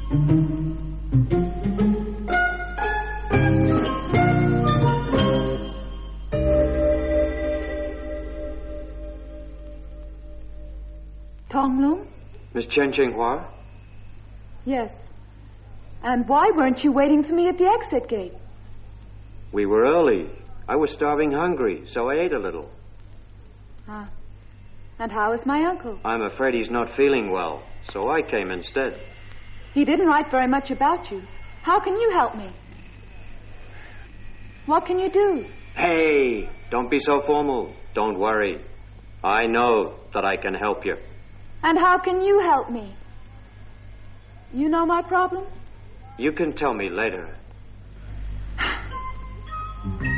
Tong Lung? Miss Chen Jinghua? Yes. And why weren't you waiting for me at the exit gate? We were early. I was starving hungry, so I ate a little. Ah. And how is my uncle? I'm afraid he's not feeling well, so I came instead. He didn't write very much about you. How can you help me? What can you do? Hey, don't be so formal. Don't worry. I know that I can help you. And how can you help me? You know my problem? You can tell me later.